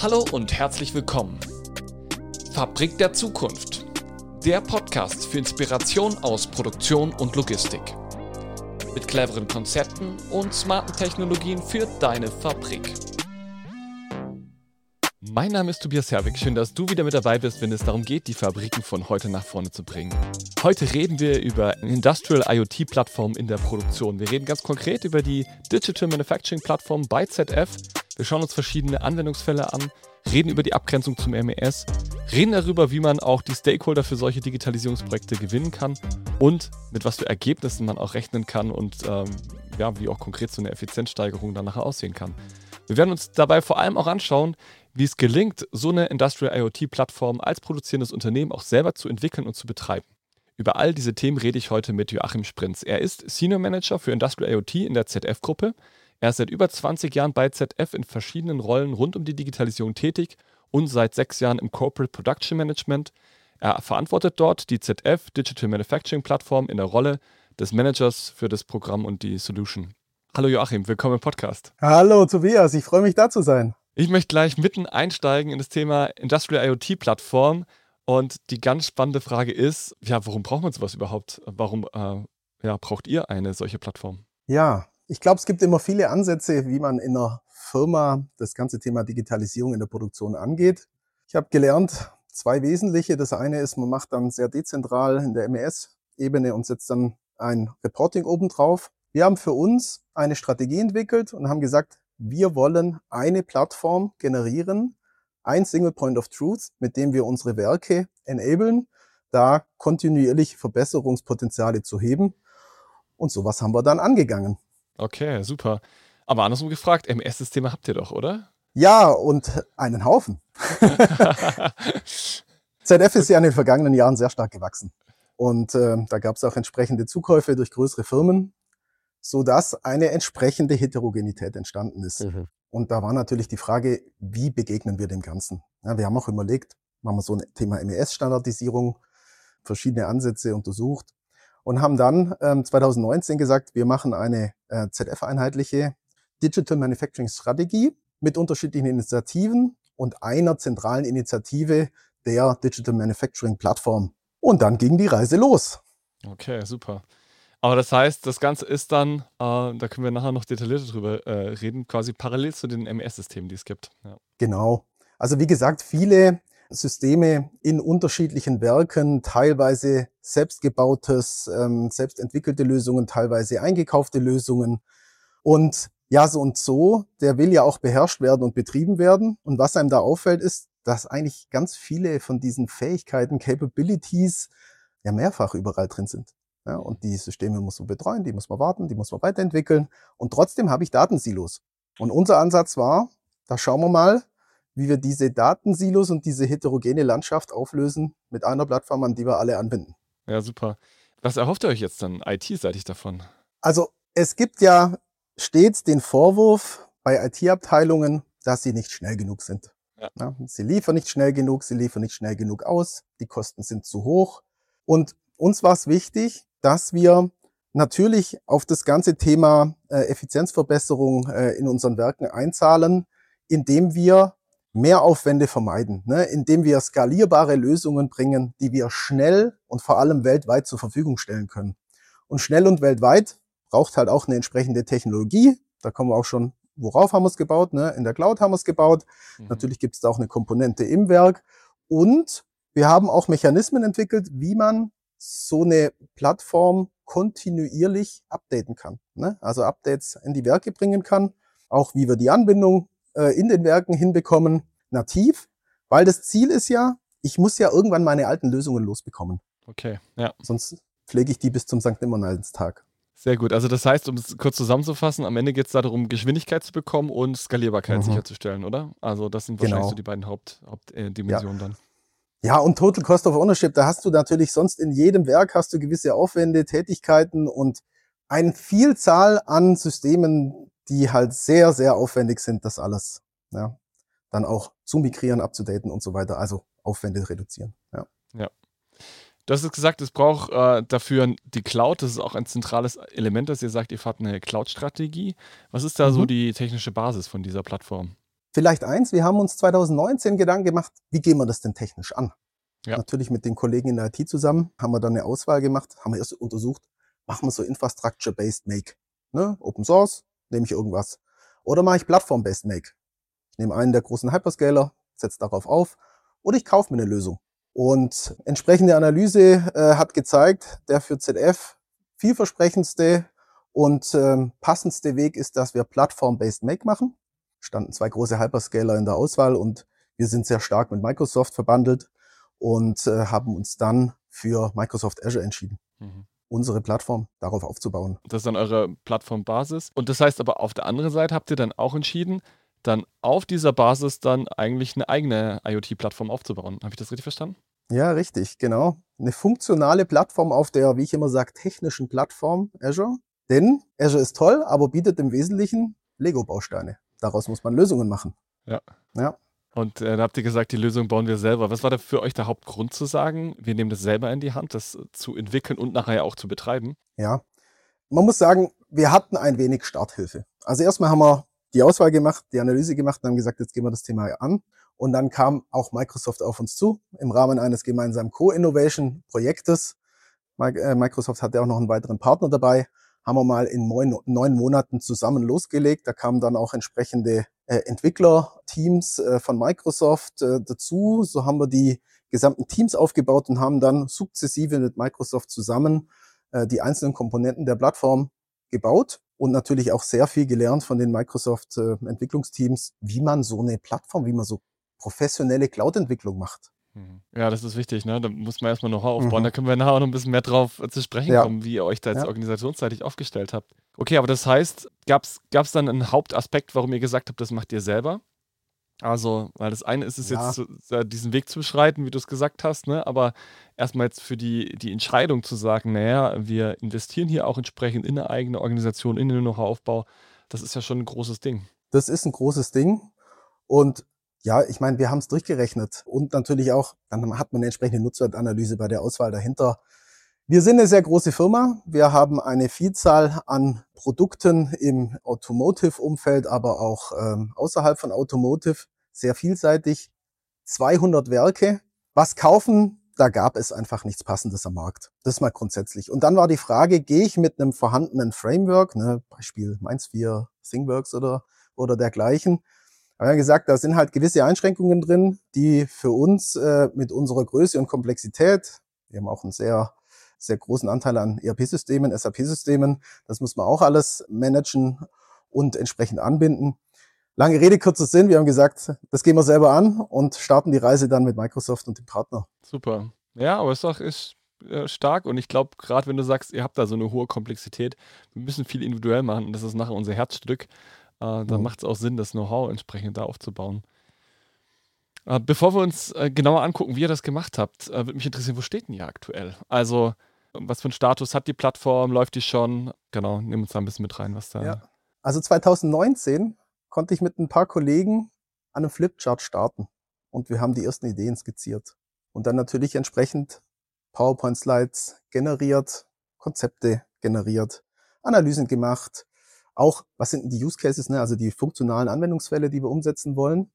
Hallo und herzlich willkommen. Fabrik der Zukunft. Der Podcast für Inspiration aus Produktion und Logistik. Mit cleveren Konzepten und smarten Technologien für deine Fabrik. Mein Name ist Tobias Herwig. Schön, dass du wieder mit dabei bist, wenn es darum geht, die Fabriken von heute nach vorne zu bringen. Heute reden wir über eine Industrial IoT-Plattform in der Produktion. Wir reden ganz konkret über die Digital Manufacturing-Plattform bei ZF. Wir schauen uns verschiedene Anwendungsfälle an, reden über die Abgrenzung zum MES, reden darüber, wie man auch die Stakeholder für solche Digitalisierungsprojekte gewinnen kann und mit was für Ergebnissen man auch rechnen kann und wie auch konkret so eine Effizienzsteigerung dann nachher aussehen kann. Wir werden uns dabei vor allem auch anschauen, wie es gelingt, so eine Industrial IoT-Plattform als produzierendes Unternehmen auch selber zu entwickeln und zu betreiben. Über all diese Themen rede ich heute mit Joachim Sprinz. Er ist Senior Manager für Industrial IoT in der ZF-Gruppe. Er ist seit über 20 Jahren bei ZF in verschiedenen Rollen rund um die Digitalisierung tätig und seit 6 Jahren im Corporate Production Management. Er verantwortet dort die ZF Digital Manufacturing Plattform in der Rolle des Managers für das Programm und die Solution. Hallo Joachim, willkommen im Podcast. Hallo Tobias, ich freue mich da zu sein. Ich möchte gleich mitten einsteigen in das Thema Industrial IoT-Plattform und die ganz spannende Frage ist, warum braucht man sowas überhaupt? Warum braucht ihr eine solche Plattform? Ja, ich glaube, es gibt immer viele Ansätze, wie man in einer Firma das ganze Thema Digitalisierung in der Produktion angeht. Ich habe gelernt, 2 wesentliche. Das eine ist, man macht dann sehr dezentral in der MES-Ebene und setzt dann ein Reporting obendrauf. Wir haben für uns eine Strategie entwickelt und haben gesagt, wir wollen eine Plattform generieren, ein Single Point of Truth, mit dem wir unsere Werke enablen, da kontinuierlich Verbesserungspotenziale zu heben. Und sowas haben wir dann angegangen. Okay, super. Aber andersrum gefragt, MES-Systeme habt ihr doch, oder? Ja, und einen Haufen. ZF ist ja in den vergangenen Jahren sehr stark gewachsen. Und da gab es auch entsprechende Zukäufe durch größere Firmen, sodass eine entsprechende Heterogenität entstanden ist. Mhm. Und da war natürlich die Frage, wie begegnen wir dem Ganzen? Ja, wir haben auch überlegt, machen wir so ein Thema MES-Standardisierung, verschiedene Ansätze untersucht und haben dann 2019 gesagt, wir machen eine ZF-einheitliche Digital Manufacturing Strategie mit unterschiedlichen Initiativen und einer zentralen Initiative der Digital Manufacturing Plattform. Und dann ging die Reise los. Okay, super. Aber das heißt, das Ganze ist dann, da können wir nachher noch detaillierter drüber reden, quasi parallel zu den MES-Systemen, die es gibt. Ja. Genau. Also wie gesagt, viele Systeme in unterschiedlichen Werken, teilweise selbstgebautes, selbst entwickelte Lösungen, teilweise eingekaufte Lösungen. Und ja, so und so, der will ja auch beherrscht werden und betrieben werden. Und was einem da auffällt, ist, dass eigentlich ganz viele von diesen Fähigkeiten, Capabilities, ja mehrfach überall drin sind. Ja, und die Systeme muss man betreuen, die muss man warten, die muss man weiterentwickeln. Und trotzdem habe ich Datensilos. Und unser Ansatz war, da schauen wir mal, wie wir diese Datensilos und diese heterogene Landschaft auflösen mit einer Plattform, an die wir alle anbinden. Ja, super. Was erhofft ihr euch jetzt dann IT-seitig davon? Also es gibt ja stets den Vorwurf bei IT-Abteilungen, dass sie nicht schnell genug sind. Ja, sie liefern nicht schnell genug, sie liefern nicht schnell genug aus, die Kosten sind zu hoch. Und uns war es wichtig, dass wir natürlich auf das ganze Thema Effizienzverbesserung in unseren Werken einzahlen, indem wir Mehraufwände vermeiden, indem wir skalierbare Lösungen bringen, die wir schnell und vor allem weltweit zur Verfügung stellen können. Und schnell und weltweit braucht halt auch eine entsprechende Technologie. Da kommen wir auch schon, worauf haben wir es gebaut? In der Cloud haben wir es gebaut. Mhm. Natürlich gibt es da auch eine Komponente im Werk. Und wir haben auch Mechanismen entwickelt, wie man so eine Plattform kontinuierlich updaten kann. Also Updates in die Werke bringen kann. Auch wie wir die Anbindung in den Werken hinbekommen, nativ. Weil das Ziel ist ja, ich muss ja irgendwann meine alten Lösungen losbekommen. Okay, ja. Sonst pflege ich die bis zum Sankt Nimmerleinstag. Sehr gut. Also das heißt, um es kurz zusammenzufassen, am Ende geht es darum, Geschwindigkeit zu bekommen und Skalierbarkeit sicherzustellen, oder? Also das sind wahrscheinlich so die beiden Hauptdimensionen dann. Ja, und Total Cost of Ownership, da hast du natürlich sonst in jedem Werk hast du gewisse Aufwände, Tätigkeiten und eine Vielzahl an Systemen, die halt sehr, sehr aufwendig sind, das alles dann auch zu migrieren, abzudaten und so weiter. Also Aufwände reduzieren. Ja. Du hast es gesagt, es braucht dafür die Cloud. Das ist auch ein zentrales Element, dass ihr sagt, ihr fahrt eine Cloud-Strategie. Was ist da so die technische Basis von dieser Plattform? Vielleicht eins, wir haben uns 2019 Gedanken gemacht, wie gehen wir das denn technisch an? Ja. Natürlich mit den Kollegen in der IT zusammen haben wir dann eine Auswahl gemacht, haben wir erst untersucht, machen wir so Infrastructure-Based Make. Ne? Open Source, nehme ich irgendwas. Oder mache ich Plattform-Based Make. Ich nehme einen der großen Hyperscaler, setze darauf auf, oder ich kaufe mir eine Lösung. Und entsprechende Analyse hat gezeigt, der für ZF vielversprechendste und passendste Weg ist, dass wir Plattform-Based Make machen. Standen 2 große Hyperscaler in der Auswahl und wir sind sehr stark mit Microsoft verbandelt und haben uns dann für Microsoft Azure entschieden. Unsere Plattform darauf aufzubauen. Das ist dann eure Plattformbasis. Und das heißt aber, auf der anderen Seite habt ihr dann auch entschieden, dann auf dieser Basis dann eigentlich eine eigene IoT-Plattform aufzubauen. Habe ich das richtig verstanden? Ja, richtig, genau. Eine funktionale Plattform auf der, wie ich immer sage, technischen Plattform Azure. Denn Azure ist toll, aber bietet im Wesentlichen Lego-Bausteine. Daraus muss man Lösungen machen. Ja. Ja. Und da habt ihr gesagt, die Lösung bauen wir selber. Was war da für euch der Hauptgrund zu sagen, wir nehmen das selber in die Hand, das zu entwickeln und nachher ja auch zu betreiben? Ja, man muss sagen, wir hatten ein wenig Starthilfe. Also erstmal haben wir die Auswahl gemacht, die Analyse gemacht und haben gesagt, jetzt gehen wir das Thema an. Und dann kam auch Microsoft auf uns zu im Rahmen eines gemeinsamen Co-Innovation-Projektes. Microsoft hatte auch noch einen weiteren Partner dabei. Haben wir mal in 9 Monaten zusammen losgelegt. Da kamen dann auch entsprechende Entwicklerteams von Microsoft dazu. So haben wir die gesamten Teams aufgebaut und haben dann sukzessive mit Microsoft zusammen die einzelnen Komponenten der Plattform gebaut und natürlich auch sehr viel gelernt von den Microsoft Entwicklungsteams, wie man so eine Plattform, wie man so professionelle Cloud-Entwicklung macht. Ja, das ist wichtig, ne? Da muss man erstmal Know-how aufbauen. Da können wir nachher auch noch ein bisschen mehr drauf zu sprechen kommen, wie ihr euch da jetzt organisationsseitig aufgestellt habt. Okay, aber das heißt, gab's dann einen Hauptaspekt, warum ihr gesagt habt, das macht ihr selber? Also, weil das eine ist es jetzt, diesen Weg zu beschreiten, wie du es gesagt hast, ne? Aber erstmal jetzt für die Entscheidung zu sagen, naja, wir investieren hier auch entsprechend in eine eigene Organisation, in den Know-how-Aufbau, das ist ja schon ein großes Ding. Das ist ein großes Ding. Und ja, ich meine, wir haben es durchgerechnet. Und natürlich auch, dann hat man eine entsprechende Nutzwertanalyse bei der Auswahl dahinter. Wir sind eine sehr große Firma. Wir haben eine Vielzahl an Produkten im Automotive-Umfeld, aber auch außerhalb von Automotive, sehr vielseitig. 200 Werke. Was kaufen? Da gab es einfach nichts Passendes am Markt. Das mal grundsätzlich. Und dann war die Frage, gehe ich mit einem vorhandenen Framework, ne, Beispiel MindSphere, ThingWorx oder dergleichen. Wir haben gesagt, da sind halt gewisse Einschränkungen drin, die für uns mit unserer Größe und Komplexität, wir haben auch einen sehr, sehr großen Anteil an ERP-Systemen, SAP-Systemen, das muss man auch alles managen und entsprechend anbinden. Lange Rede, kurzer Sinn, wir haben gesagt, das gehen wir selber an und starten die Reise dann mit Microsoft und dem Partner. Super. Ja, aber ist stark und ich glaube, gerade wenn du sagst, ihr habt da so eine hohe Komplexität, wir müssen viel individuell machen und das ist nachher unser Herzstück, dann macht es auch Sinn, das Know-how entsprechend da aufzubauen. Bevor wir uns genauer angucken, wie ihr das gemacht habt, würde mich interessieren, wo steht denn ihr aktuell? Also, was für einen Status hat die Plattform? Läuft die schon? Genau, nimm uns da ein bisschen mit rein, was da... Ja. Also 2019 konnte ich mit ein paar Kollegen an einem Flipchart starten und wir haben die ersten Ideen skizziert. Und dann natürlich entsprechend PowerPoint-Slides generiert, Konzepte generiert, Analysen gemacht. Auch, was sind denn die Use Cases, ne? Also die funktionalen Anwendungsfälle, die wir umsetzen wollen,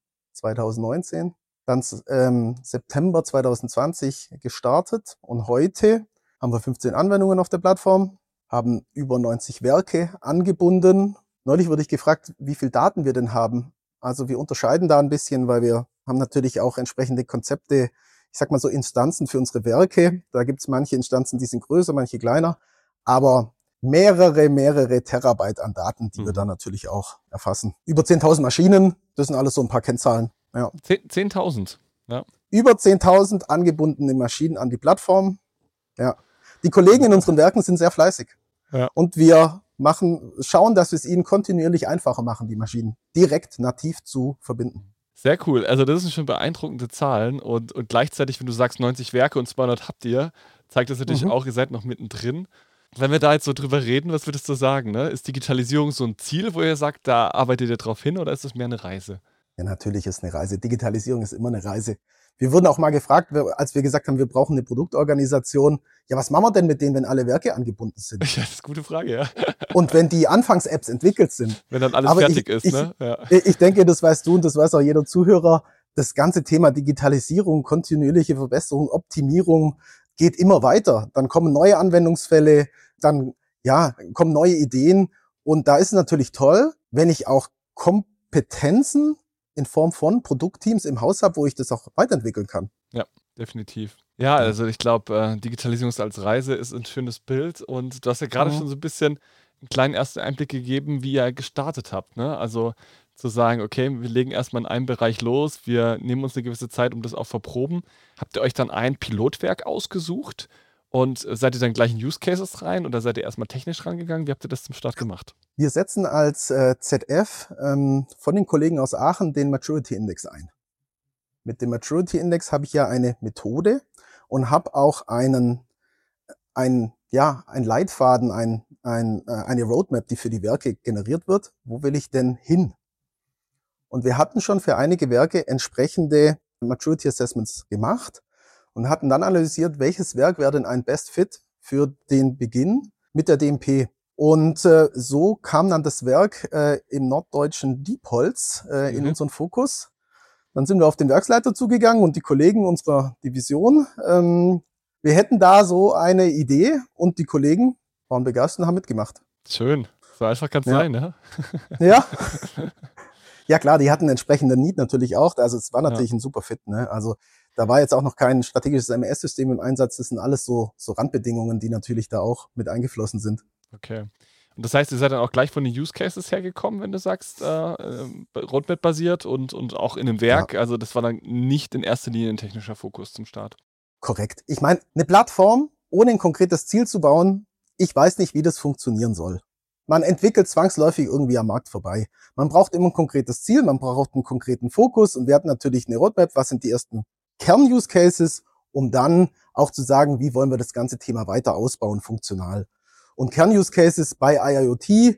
2019. Dann September 2020 gestartet und heute haben wir 15 Anwendungen auf der Plattform, haben über 90 Werke angebunden. Neulich wurde ich gefragt, wie viel Daten wir denn haben. Also wir unterscheiden da ein bisschen, weil wir haben natürlich auch entsprechende Konzepte, ich sag mal so Instanzen für unsere Werke. Da gibt es manche Instanzen, die sind größer, manche kleiner, aber mehrere Terabyte an Daten, die wir da natürlich auch erfassen. Über 10.000 Maschinen, das sind alles so ein paar Kennzahlen. Ja. 10.000, ja. Über 10.000 angebundene Maschinen an die Plattform. Ja. Die Kollegen in unseren Werken sind sehr fleißig. Ja. Und wir schauen, dass wir es ihnen kontinuierlich einfacher machen, die Maschinen direkt nativ zu verbinden. Sehr cool. Also das sind schon beeindruckende Zahlen und gleichzeitig, wenn du sagst 90 Werke und 200 habt ihr, zeigt das natürlich auch, ihr seid noch mittendrin. Wenn wir da jetzt so drüber reden, was würdest du sagen? Ne? Ist Digitalisierung so ein Ziel, wo ihr sagt, da arbeitet ihr drauf hin oder ist das mehr eine Reise? Ja, natürlich ist eine Reise. Digitalisierung ist immer eine Reise. Wir wurden auch mal gefragt, als wir gesagt haben, wir brauchen eine Produktorganisation. Ja, was machen wir denn mit denen, wenn alle Werke angebunden sind? Ja, das ist eine gute Frage, ja. Und wenn die Anfangs-Apps entwickelt sind. Wenn dann alles Aber fertig ist, ne? Ja. ich denke, das weißt du und das weiß auch jeder Zuhörer. Das ganze Thema Digitalisierung, kontinuierliche Verbesserung, Optimierung geht immer weiter. Dann kommen neue Anwendungsfälle, dann ja, kommen neue Ideen. Und da ist es natürlich toll, wenn ich auch Kompetenzen in Form von Produktteams im Haus habe, wo ich das auch weiterentwickeln kann. Ja, definitiv. Ja, also ich glaube, Digitalisierung als Reise ist ein schönes Bild und du hast ja gerade schon so ein bisschen einen kleinen ersten Einblick gegeben, wie ihr gestartet habt, ne? Also zu sagen, okay, wir legen erstmal in einem Bereich los, wir nehmen uns eine gewisse Zeit, um das auch verproben. Habt ihr euch dann ein Pilotwerk ausgesucht und seid ihr dann gleich in Use Cases rein oder seid ihr erstmal technisch rangegangen? Wie habt ihr das zum Start gemacht? Wir setzen als ZF von den Kollegen aus Aachen den Maturity Index ein. Mit dem Maturity Index habe ich ja eine Methode und habe auch einen Leitfaden, eine Roadmap, die für die Werke generiert wird. Wo will ich denn hin? Und wir hatten schon für einige Werke entsprechende Maturity Assessments gemacht und hatten dann analysiert, welches Werk wäre denn ein Best Fit für den Beginn mit der DMP. Und so kam dann das Werk im norddeutschen Diepholz in unseren Fokus. Dann sind wir auf den Werksleiter zugegangen und die Kollegen unserer Division. Wir hätten da so eine Idee und die Kollegen waren begeistert und haben mitgemacht. Schön. So einfach kann es sein, ne? Ja. Ja klar, die hatten entsprechenden Need natürlich auch. Also es war natürlich ein super Fit. Ne? Also da war jetzt auch noch kein strategisches MES-System im Einsatz. Das sind alles so Randbedingungen, die natürlich da auch mit eingeflossen sind. Okay. Und das heißt, ihr seid dann auch gleich von den Use Cases hergekommen, wenn du sagst, Roadmap-basiert und auch in einem Werk. Ja. Also das war dann nicht in erster Linie ein technischer Fokus zum Start. Korrekt. Ich meine, eine Plattform, ohne ein konkretes Ziel zu bauen, ich weiß nicht, wie das funktionieren soll. Man entwickelt zwangsläufig irgendwie am Markt vorbei. Man braucht immer ein konkretes Ziel, man braucht einen konkreten Fokus und wir hatten natürlich eine Roadmap, was sind die ersten Kern-Use-Cases, um dann auch zu sagen, wie wollen wir das ganze Thema weiter ausbauen, funktional. Und Kern-Use-Cases bei IoT,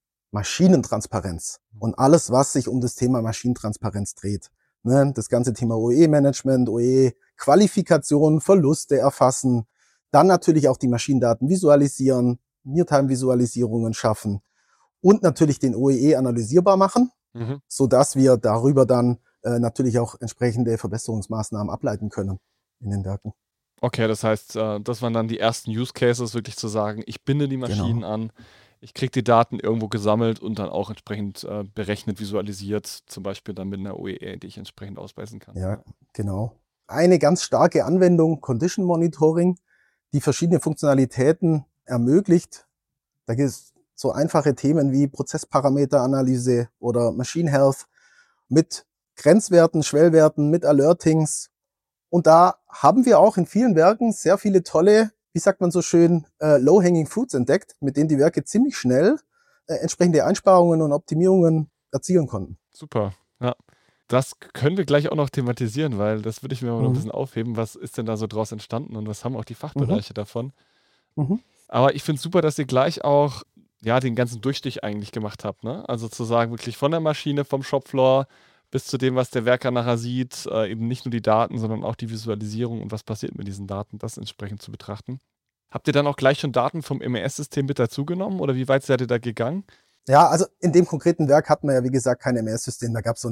Maschinentransparenz und alles, was sich um das Thema Maschinentransparenz dreht. Ne? Das ganze Thema OE-Management, OE-Qualifikation, Verluste erfassen, dann natürlich auch die Maschinendaten visualisieren, Near-Time-Visualisierungen schaffen und natürlich den OEE analysierbar machen, sodass wir darüber dann natürlich auch entsprechende Verbesserungsmaßnahmen ableiten können in den Werken. Okay, das heißt, das waren dann die ersten Use Cases, wirklich zu sagen, ich binde die Maschinen an, ich kriege die Daten irgendwo gesammelt und dann auch entsprechend berechnet, visualisiert, zum Beispiel dann mit einer OEE, die ich entsprechend ausweisen kann. Ja, genau. Eine ganz starke Anwendung, Condition Monitoring, die verschiedene Funktionalitäten ermöglicht. Da gibt es so einfache Themen wie Prozessparameteranalyse oder Machine Health mit Grenzwerten, Schwellwerten, mit Alertings. Und da haben wir auch in vielen Werken sehr viele tolle, wie sagt man so schön, Low-Hanging Fruits entdeckt, mit denen die Werke ziemlich schnell entsprechende Einsparungen und Optimierungen erzielen konnten. Super, ja. Das können wir gleich auch noch thematisieren, weil das würde ich mir mal noch ein bisschen aufheben. Was ist denn da so draus entstanden und was haben auch die Fachbereiche davon? Aber ich finde es super, dass ihr gleich auch den ganzen Durchstich eigentlich gemacht habt. Ne? Also zu sagen, wirklich von der Maschine, vom Shopfloor bis zu dem, was der Werker nachher sieht, eben nicht nur die Daten, sondern auch die Visualisierung und was passiert mit diesen Daten, das entsprechend zu betrachten. Habt ihr dann auch gleich schon Daten vom MES-System mit dazugenommen oder wie weit seid ihr da gegangen? Ja, also in dem konkreten Werk hatten wir ja, wie gesagt, kein MES-System. Da gab es so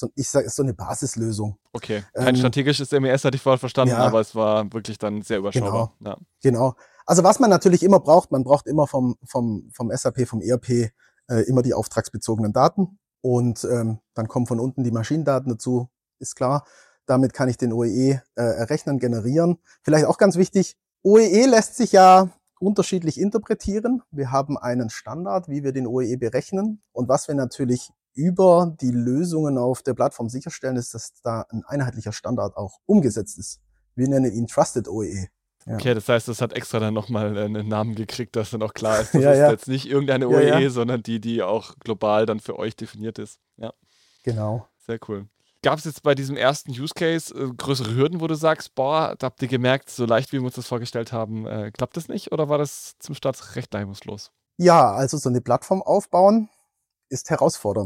eine Basislösung. Okay, kein strategisches MES hatte ich vorher verstanden, aber es war wirklich dann sehr überschaubar. Genau. Also was man natürlich immer braucht, man braucht immer vom SAP, vom ERP immer die auftragsbezogenen Daten. Und dann kommen von unten die Maschinendaten dazu, ist klar. Damit kann ich den OEE errechnen, generieren. Vielleicht auch ganz wichtig, OEE lässt sich ja unterschiedlich interpretieren. Wir haben einen Standard, wie wir den OEE berechnen. Und was wir natürlich über die Lösungen auf der Plattform sicherstellen, ist, dass da ein einheitlicher Standard auch umgesetzt ist. Wir nennen ihn Trusted OEE. Ja. Okay, das heißt, das hat extra dann nochmal einen Namen gekriegt, dass dann auch klar ist, das ist jetzt nicht irgendeine OEE, sondern die auch global dann für euch definiert ist. Ja. Genau. Sehr cool. Gab es jetzt bei diesem ersten Use Case größere Hürden, wo du sagst, boah, da habt ihr gemerkt, so leicht wie wir uns das vorgestellt haben, klappt das nicht? Oder war das zum Start recht reibungslos? Ja, also so eine Plattform aufbauen ist herausfordernd.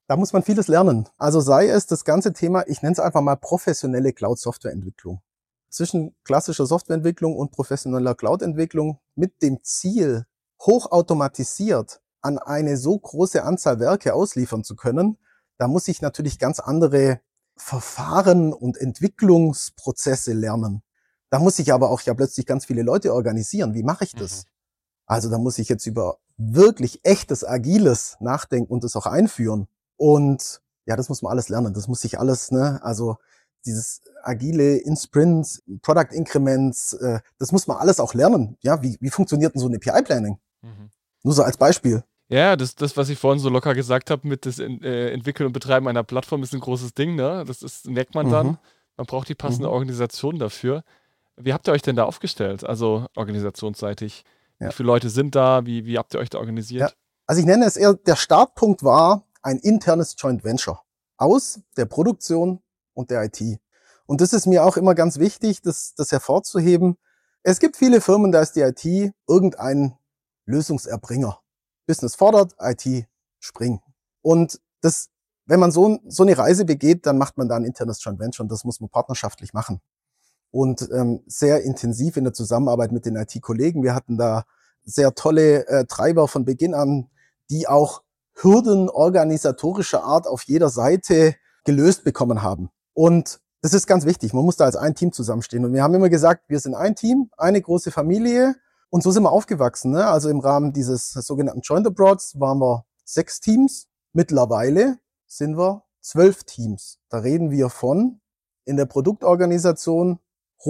Da muss man vieles lernen. Also sei es das ganze Thema, ich nenne es einfach mal professionelle Cloud-Softwareentwicklung. Zwischen klassischer Softwareentwicklung und professioneller Cloud-Entwicklung mit dem Ziel, hochautomatisiert an eine so große Anzahl Werke ausliefern zu können, da muss ich natürlich ganz andere Verfahren und Entwicklungsprozesse lernen. Da muss ich aber auch ja plötzlich ganz viele Leute organisieren. Wie mache ich das? Also da muss ich jetzt über wirklich echtes, agiles nachdenken und das auch einführen. Und ja, das muss man alles lernen. Das muss sich alles, ne, also dieses agile in Sprints, Product Increments, das muss man alles auch lernen. Ja, wie funktioniert denn so eine PI-Planning? Nur so als Beispiel. Ja, das, was ich vorhin so locker gesagt habe, mit das Entwickeln und Betreiben einer Plattform ist ein großes Ding, ne? Merkt man dann. Man braucht die passende Organisation dafür. Wie habt ihr euch denn da aufgestellt? Also organisationsseitig. Ja. Wie viele Leute sind da? Wie habt ihr euch da organisiert? Ja. Also ich nenne es eher, der Startpunkt war ein internes Joint Venture aus der Produktion und der IT. Und das ist mir auch immer ganz wichtig, das hervorzuheben. Es gibt viele Firmen, da ist die IT irgendein Lösungserbringer. Business fordert, IT springt. Und das, wenn man so eine Reise begeht, dann macht man da ein internes Joint Venture und das muss man partnerschaftlich machen. Und sehr intensiv in der Zusammenarbeit mit den IT-Kollegen. Wir hatten da sehr tolle Treiber von Beginn an, die auch Hürden organisatorischer Art auf jeder Seite gelöst bekommen haben. Und das ist ganz wichtig. Man muss da als ein Team zusammenstehen. Und wir haben immer gesagt, wir sind ein Team, eine große Familie. Und so sind wir aufgewachsen. Ne? Also im Rahmen dieses sogenannten Joint Abroads waren wir 6 Teams. Mittlerweile sind wir 12 Teams. Da reden wir von in der Produktorganisation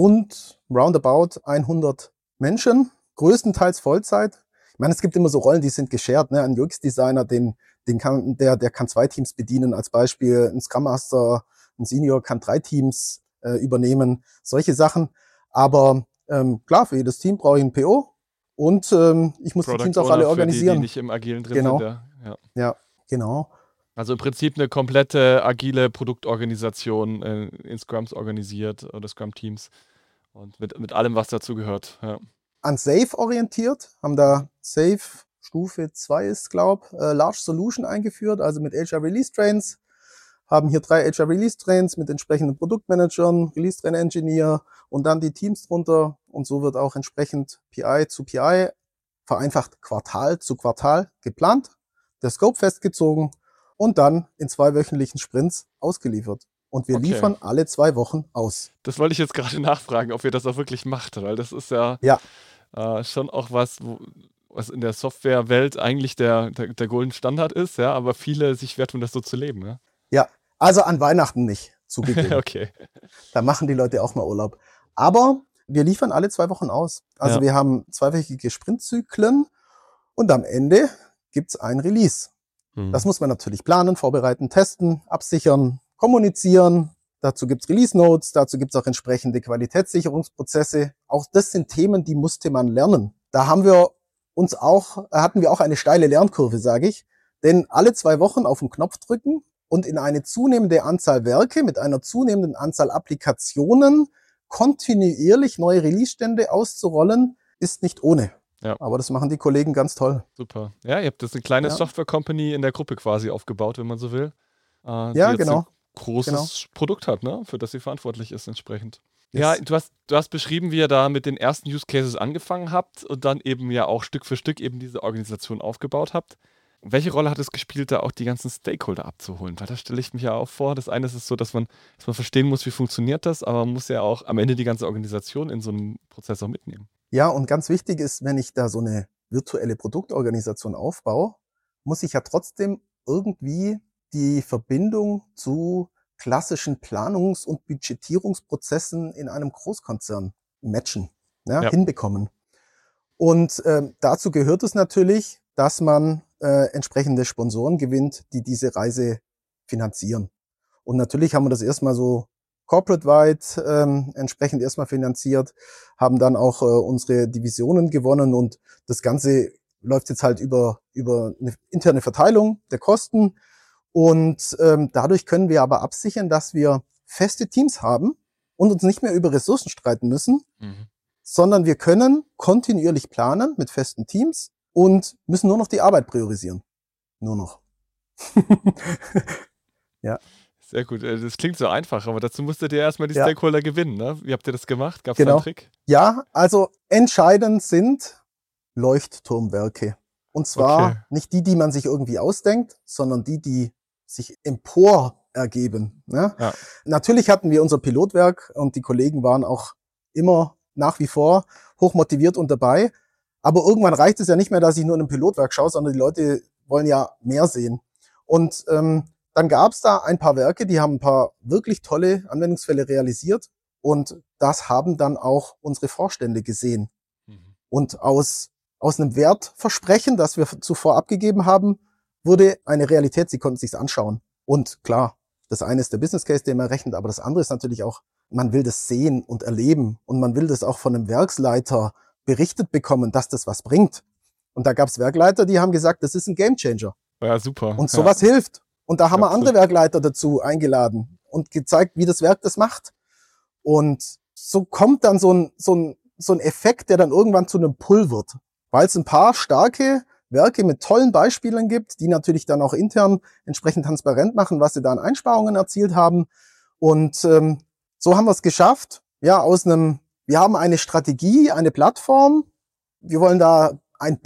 roundabout 100 Menschen, größtenteils Vollzeit. Ich meine, es gibt immer so Rollen, die sind geshared, ne? Ein UX-Designer, der kann 2 Teams bedienen, als Beispiel ein Scrum Master, ein Senior kann 3 Teams übernehmen, solche Sachen. Aber klar, für jedes Team brauche ich ein PO und ich muss Product die Teams auch alle organisieren. Die nicht im Agilen drin Genau. sind. Ja, genau. Also im Prinzip eine komplette agile Produktorganisation in Scrums organisiert oder Scrum-Teams und mit allem, was dazu gehört. Ja. An Safe orientiert, haben da Safe Stufe 2 ist, Large Solution eingeführt, also mit Agile Release Trains, haben hier 3 Agile Release Trains mit entsprechenden Produktmanagern, Release Train Engineer und dann die Teams drunter und so wird auch entsprechend PI zu PI, vereinfacht Quartal zu Quartal geplant, der Scope festgezogen und dann in 2 wöchentlichen Sprints ausgeliefert. Und wir liefern alle 2 Wochen aus. Das wollte ich jetzt gerade nachfragen, ob ihr das auch wirklich macht, weil das ist ja schon auch was in der Softwarewelt eigentlich der Golden Standard ist, ja, aber viele sich schwer tun, das so zu leben. Ja, ja, also an Weihnachten nicht, zugegeben. Okay. Da machen die Leute auch mal Urlaub. Aber wir liefern alle 2 Wochen aus. Also wir haben 2-wöchige Sprintzyklen und am Ende gibt's ein Release. Das muss man natürlich planen, vorbereiten, testen, absichern, kommunizieren. Dazu gibt's Release Notes, dazu gibt's auch entsprechende Qualitätssicherungsprozesse. Auch das sind Themen, die musste man lernen. Da hatten wir auch eine steile Lernkurve, sage ich. Denn alle 2 Wochen auf den Knopf drücken und in eine zunehmende Anzahl Werke mit einer zunehmenden Anzahl Applikationen kontinuierlich neue Release-Stände auszurollen, ist nicht ohne. Ja. Aber das machen die Kollegen ganz toll. Super. Ja, ihr habt das eine kleine Software-Company in der Gruppe quasi aufgebaut, wenn man so will. Ja, genau. Ein großes Produkt hat, ne? Für das sie verantwortlich ist entsprechend. Yes. Ja, du hast beschrieben, wie ihr da mit den ersten Use Cases angefangen habt und dann eben ja auch Stück für Stück eben diese Organisation aufgebaut habt. Welche Rolle hat es gespielt, da auch die ganzen Stakeholder abzuholen? Weil da stelle ich mich ja auch vor, das eine ist so, dass man verstehen muss, wie funktioniert das, aber man muss ja auch am Ende die ganze Organisation in so einem Prozess auch mitnehmen. Ja, und ganz wichtig ist, wenn ich da so eine virtuelle Produktorganisation aufbaue, muss ich ja trotzdem irgendwie die Verbindung zu klassischen Planungs- und Budgetierungsprozessen in einem Großkonzern matchen, hinbekommen. Und dazu gehört es natürlich, dass man entsprechende Sponsoren gewinnt, die diese Reise finanzieren. Und natürlich haben wir das erstmal so corporate-weit entsprechend erstmal finanziert, haben dann auch unsere Divisionen gewonnen und das Ganze läuft jetzt halt über eine interne Verteilung der Kosten und dadurch können wir aber absichern, dass wir feste Teams haben und uns nicht mehr über Ressourcen streiten müssen, sondern wir können kontinuierlich planen mit festen Teams und müssen nur noch die Arbeit priorisieren. Nur noch. Ja. Sehr gut. Das klingt so einfach, aber dazu musstet ihr erstmal die Ja. Stakeholder gewinnen, ne? Wie habt ihr das gemacht? Gab es da Genau. einen Trick? Ja, also entscheidend sind Leuchtturmwerke. Und Okay. zwar nicht die man sich irgendwie ausdenkt, sondern die sich empor ergeben. Ne? Ja. Natürlich hatten wir unser Pilotwerk und die Kollegen waren auch immer nach wie vor hochmotiviert und dabei. Aber irgendwann reicht es ja nicht mehr, dass ich nur in einem Pilotwerk schaue, sondern die Leute wollen ja mehr sehen. Und dann gab es da ein paar Werke, die haben ein paar wirklich tolle Anwendungsfälle realisiert. Und das haben dann auch unsere Vorstände gesehen. Mhm. Und aus einem Wertversprechen, das wir zuvor abgegeben haben, wurde eine Realität. Sie konnten sich's anschauen. Und klar, das eine ist der Business Case, den man rechnet, aber das andere ist natürlich auch, man will das sehen und erleben. Und man will das auch von einem Werksleiter berichtet bekommen, dass das was bringt. Und da gab's Werkleiter, die haben gesagt, das ist ein Gamechanger. Ja, super. Und sowas hilft. Und da haben wir andere absolut. Werkleiter dazu eingeladen und gezeigt, wie das Werk das macht. Und so kommt dann so ein Effekt, der dann irgendwann zu einem Pull wird. Weil es ein paar starke Werke mit tollen Beispielen gibt, die natürlich dann auch intern entsprechend transparent machen, was sie da an Einsparungen erzielt haben. Und so haben wir es geschafft. Ja, wir haben eine Strategie, eine Plattform. Wir wollen da ein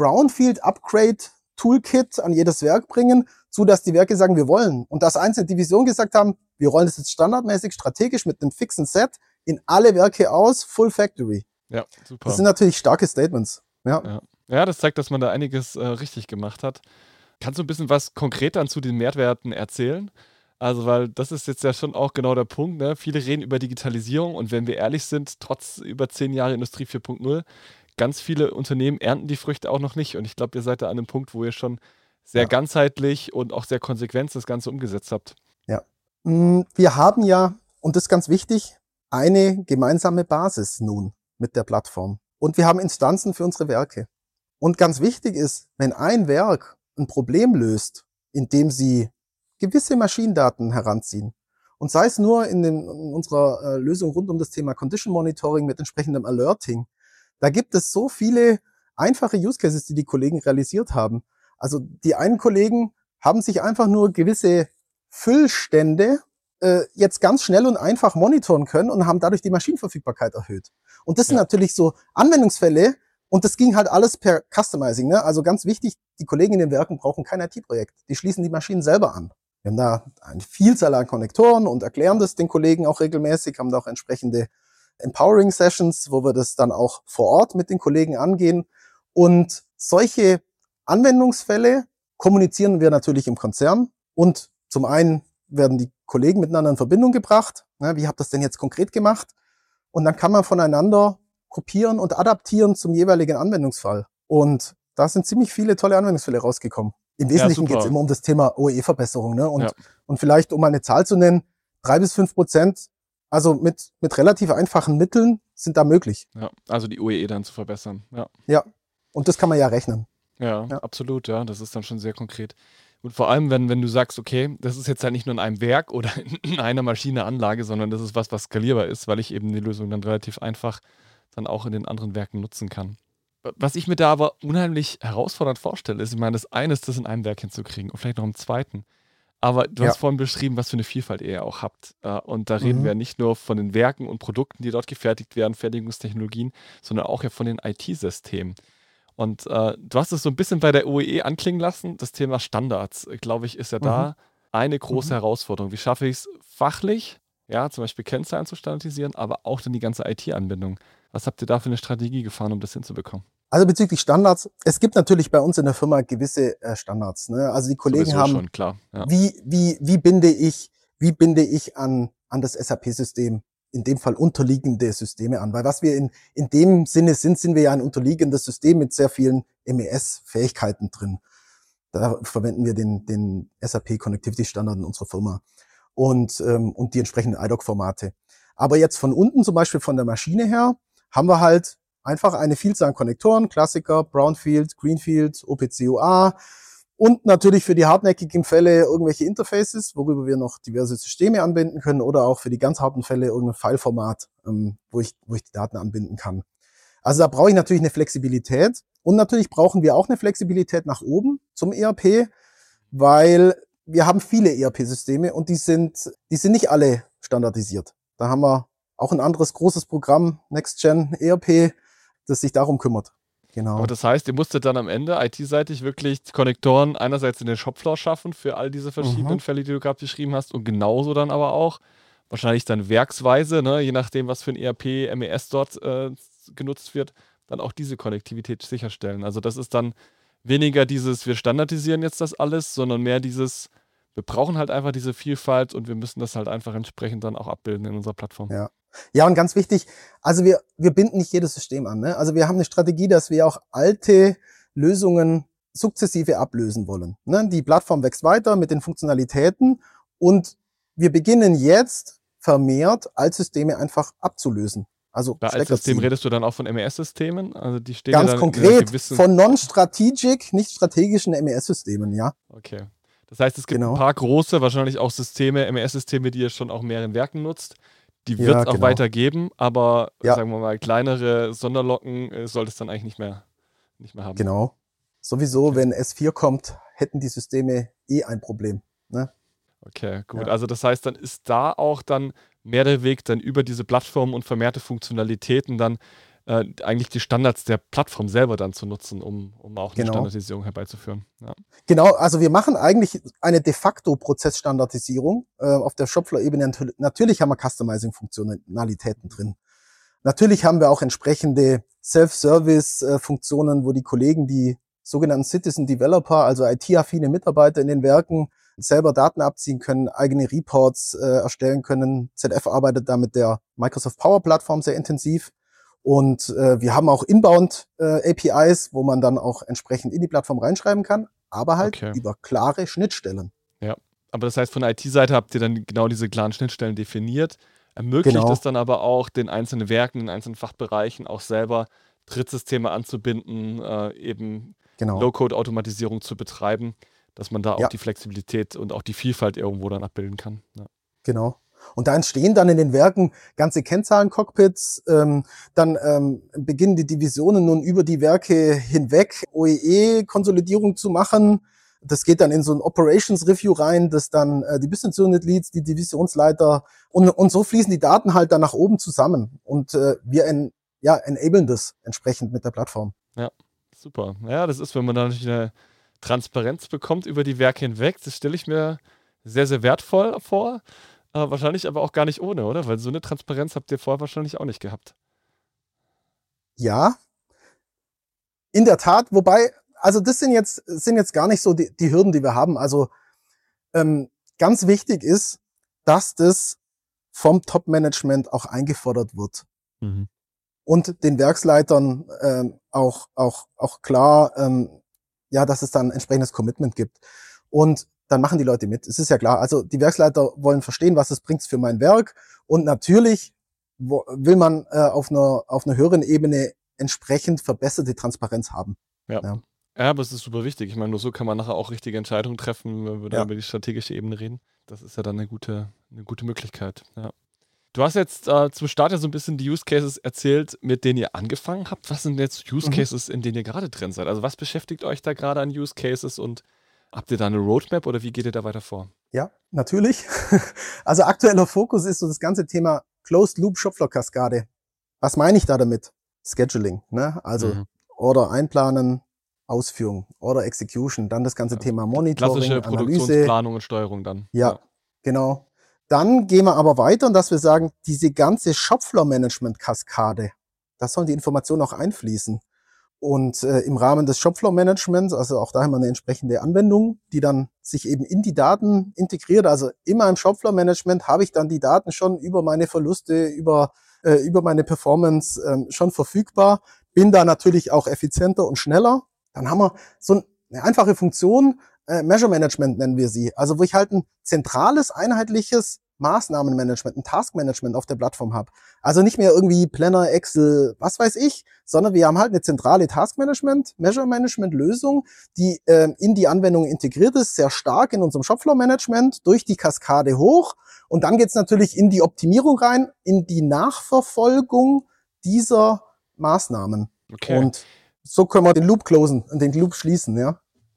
Brownfield-Upgrade-Toolkit an jedes Werk bringen, so dass die Werke sagen, wir wollen. Und dass einzelne Divisionen gesagt haben, wir rollen das jetzt standardmäßig, strategisch mit einem fixen Set in alle Werke aus, Full Factory. Ja, super. Das sind natürlich starke Statements. Ja, das zeigt, dass man da einiges richtig gemacht hat. Kannst du ein bisschen was konkreter zu den Mehrwerten erzählen? Also, weil das ist jetzt ja schon auch genau der Punkt, ne? Viele reden über Digitalisierung und wenn wir ehrlich sind, trotz über 10 Jahre Industrie 4.0, ganz viele Unternehmen ernten die Früchte auch noch nicht. Und ich glaube, ihr seid da an einem Punkt, wo ihr schon sehr Ja. ganzheitlich und auch sehr konsequent das Ganze umgesetzt habt. Ja. Wir haben ja, und das ist ganz wichtig, eine gemeinsame Basis nun mit der Plattform. Und wir haben Instanzen für unsere Werke. Und ganz wichtig ist, wenn ein Werk ein Problem löst, indem sie gewisse Maschinendaten heranziehen, und sei es nur in unserer Lösung rund um das Thema Condition Monitoring mit entsprechendem Alerting, da gibt es so viele einfache Use Cases, die Kollegen realisiert haben. Also die einen Kollegen haben sich einfach nur gewisse Füllstände jetzt ganz schnell und einfach monitoren können und haben dadurch die Maschinenverfügbarkeit erhöht. Und das sind natürlich so Anwendungsfälle, und das ging halt alles per Customizing. Ne? Also ganz wichtig, die Kollegen in den Werken brauchen kein IT-Projekt. Die schließen die Maschinen selber an. Wir haben da eine Vielzahl an Konnektoren und erklären das den Kollegen auch regelmäßig, haben da auch entsprechende Empowering Sessions, wo wir das dann auch vor Ort mit den Kollegen angehen. Und solche Anwendungsfälle kommunizieren wir natürlich im Konzern. Und zum einen werden die Kollegen miteinander in Verbindung gebracht. Wie habt ihr das denn jetzt konkret gemacht? Und dann kann man voneinander kopieren und adaptieren zum jeweiligen Anwendungsfall. Und da sind ziemlich viele tolle Anwendungsfälle rausgekommen. Im Wesentlichen geht es immer um das Thema OEE-Verbesserung. Ne? Und vielleicht, um mal eine Zahl zu nennen, 3-5%, also mit relativ einfachen Mitteln sind da möglich. Ja, also die OEE dann zu verbessern. Ja, und das kann man ja rechnen. Ja, absolut, ja. Das ist dann schon sehr konkret. Und vor allem, wenn du sagst, okay, das ist jetzt halt nicht nur in einem Werk oder in einer Maschine-Anlage, sondern das ist was skalierbar ist, weil ich eben die Lösung dann relativ einfach dann auch in den anderen Werken nutzen kann. Was ich mir da aber unheimlich herausfordernd vorstelle, ist, ich meine, das eine ist, das in einem Werk hinzukriegen und vielleicht noch im zweiten. Aber du hast vorhin beschrieben, was für eine Vielfalt ihr ja auch habt. Und da reden wir nicht nur von den Werken und Produkten, die dort gefertigt werden, Fertigungstechnologien, sondern auch ja von den IT-Systemen. Und du hast es so ein bisschen bei der OEE anklingen lassen. Das Thema Standards, glaube ich, ist ja da eine große Herausforderung. Wie schaffe ich es fachlich, ja, zum Beispiel Kennzahlen zu standardisieren, aber auch dann die ganze IT-Anbindung. Was habt ihr da für eine Strategie gefahren, um das hinzubekommen? Also bezüglich Standards, es gibt natürlich bei uns in der Firma gewisse Standards. Ne? Also die Kollegen Sowieso haben, schon, klar. Ja. wie binde ich an das SAP-System, in dem Fall unterliegende Systeme an? Weil was wir in dem Sinne sind wir ja ein unterliegendes System mit sehr vielen MES-Fähigkeiten drin. Da verwenden wir den SAP Connectivity Standard in unserer Firma und die entsprechenden IDOC-Formate. Aber jetzt von unten, zum Beispiel von der Maschine her, haben wir halt einfach eine Vielzahl an Konnektoren, Klassiker, Brownfield, Greenfield, OPC-UA und natürlich für die hartnäckigen Fälle irgendwelche Interfaces, worüber wir noch diverse Systeme anbinden können oder auch für die ganz harten Fälle irgendein Fileformat, wo ich die Daten anbinden kann. Also da brauche ich natürlich eine Flexibilität und natürlich brauchen wir auch eine Flexibilität nach oben zum ERP, weil wir haben viele ERP-Systeme und die sind nicht alle standardisiert. Da haben wir auch ein anderes großes Programm, Next-Gen ERP, das sich darum kümmert. Genau. Aber das heißt, ihr musstet dann am Ende IT-seitig wirklich Konnektoren einerseits in den Shopfloor schaffen für all diese verschiedenen Fälle, die du gerade beschrieben hast, und genauso dann aber auch wahrscheinlich dann werksweise, ne, je nachdem, was für ein ERP, MES dort genutzt wird, dann auch diese Konnektivität sicherstellen. Also das ist dann weniger dieses, wir standardisieren jetzt das alles, sondern mehr dieses, wir brauchen halt einfach diese Vielfalt und wir müssen das halt einfach entsprechend dann auch abbilden in unserer Plattform. Ja, und ganz wichtig, also wir binden nicht jedes System an. Ne? Also wir haben eine Strategie, dass wir auch alte Lösungen sukzessive ablösen wollen. Ne? Die Plattform wächst weiter mit den Funktionalitäten und wir beginnen jetzt vermehrt Altsysteme einfach abzulösen. Also bei Altsystemen redest du dann auch von MES-Systemen? Also die stehen ganz ja dann konkret von non-strategic, nicht strategischen MES-Systemen, ja. Okay. Das heißt, es gibt ein paar große, wahrscheinlich auch Systeme, MES-Systeme, die ihr schon auch mehr in Werken nutzt. Die wird es auch weiter geben, aber sagen wir mal, kleinere Sonderlocken sollte es dann eigentlich nicht mehr haben. Genau. Sowieso, wenn S4 kommt, hätten die Systeme ein Problem. Ne? Okay, gut. Also das heißt, dann ist da auch dann mehr der Weg, dann über diese Plattform und vermehrte Funktionalitäten dann eigentlich die Standards der Plattform selber dann zu nutzen, um auch eine Standardisierung herbeizuführen. Ja. Genau, also wir machen eigentlich eine de facto Prozessstandardisierung auf der Shopfloor-Ebene. Natürlich haben wir Customizing-Funktionalitäten drin. Natürlich haben wir auch entsprechende Self-Service-Funktionen, wo die Kollegen, die sogenannten Citizen Developer, also IT-affine Mitarbeiter in den Werken, selber Daten abziehen können, eigene Reports erstellen können. ZF arbeitet da mit der Microsoft Power Plattform sehr intensiv. Und wir haben auch Inbound APIs, wo man dann auch entsprechend in die Plattform reinschreiben kann, aber halt über klare Schnittstellen. Ja, aber das heißt, von der IT-Seite habt ihr dann genau diese klaren Schnittstellen definiert. Ermöglicht es dann aber auch den einzelnen Werken, den einzelnen Fachbereichen auch selber Drittsysteme anzubinden, eben Low-Code-Automatisierung zu betreiben, dass man da auch die Flexibilität und auch die Vielfalt irgendwo dann abbilden kann. Ja. Genau. Und da entstehen dann in den Werken ganze Kennzahlen-Cockpits. Dann beginnen die Divisionen nun über die Werke hinweg OEE-Konsolidierung zu machen. Das geht dann in so ein Operations-Review rein, das dann die Business Unit Leads, die Divisionsleiter und so fließen die Daten halt dann nach oben zusammen. Und wir enablen das entsprechend mit der Plattform. Ja, super. Ja, das ist, wenn man da natürlich eine Transparenz bekommt über die Werke hinweg, das stelle ich mir sehr, sehr wertvoll vor. Wahrscheinlich aber auch gar nicht ohne, oder? Weil so eine Transparenz habt ihr vorher wahrscheinlich auch nicht gehabt. Ja, in der Tat. Wobei, also das sind jetzt gar nicht so die Hürden, die wir haben. Also ganz wichtig ist, dass das vom Top-Management auch eingefordert wird. Mhm. Und den Werksleitern auch klar, dass es dann ein entsprechendes Commitment gibt. Und dann machen die Leute mit. Es ist ja klar. Also die Werksleiter wollen verstehen, was es bringt für mein Werk. Und natürlich will man auf einer höheren Ebene entsprechend verbesserte Transparenz haben. Ja, aber es ist super wichtig. Ich meine, nur so kann man nachher auch richtige Entscheidungen treffen, wenn wir dann über die strategische Ebene reden. Das ist ja dann eine gute Möglichkeit. Ja. Du hast jetzt zum Start ja so ein bisschen die Use Cases erzählt, mit denen ihr angefangen habt. Was sind jetzt Use Cases, in denen ihr gerade drin seid? Also was beschäftigt euch da gerade an Use Cases und habt ihr da eine Roadmap oder wie geht ihr da weiter vor? Ja, natürlich. Also aktueller Fokus ist so das ganze Thema Closed Loop Shopfloor Kaskade. Was meine ich da damit? Scheduling, ne? Also Order einplanen, Ausführung, Order Execution, dann das ganze Thema Monitoring, klassische Produktionsplanung und Steuerung dann. Ja, genau. Dann gehen wir aber weiter, dass wir sagen, diese ganze Shopfloor-Management-Kaskade, da sollen die Informationen auch einfließen. Und im Rahmen des Shopfloor-Managements, also auch da haben wir eine entsprechende Anwendung, die dann sich eben in die Daten integriert. Also in meinem Shopfloor-Management habe ich dann die Daten schon über meine Verluste, über meine Performance schon verfügbar, bin da natürlich auch effizienter und schneller. Dann haben wir so eine einfache Funktion, Measure Management nennen wir sie, also wo ich halt ein zentrales, einheitliches Maßnahmenmanagement, ein Taskmanagement auf der Plattform habe. Also nicht mehr irgendwie Planner, Excel, was weiß ich, sondern wir haben halt eine zentrale Taskmanagement, Measure Management Lösung, die in die Anwendung integriert ist, sehr stark in unserem Shopfloor Management, durch die Kaskade hoch. Und dann geht's natürlich in die Optimierung rein, in die Nachverfolgung dieser Maßnahmen. Okay. Und so können wir den Loop closen und den Loop schließen, ja.